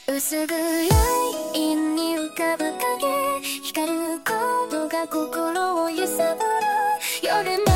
薄暗いに浮かぶ影、光ることが心を揺さぶる夜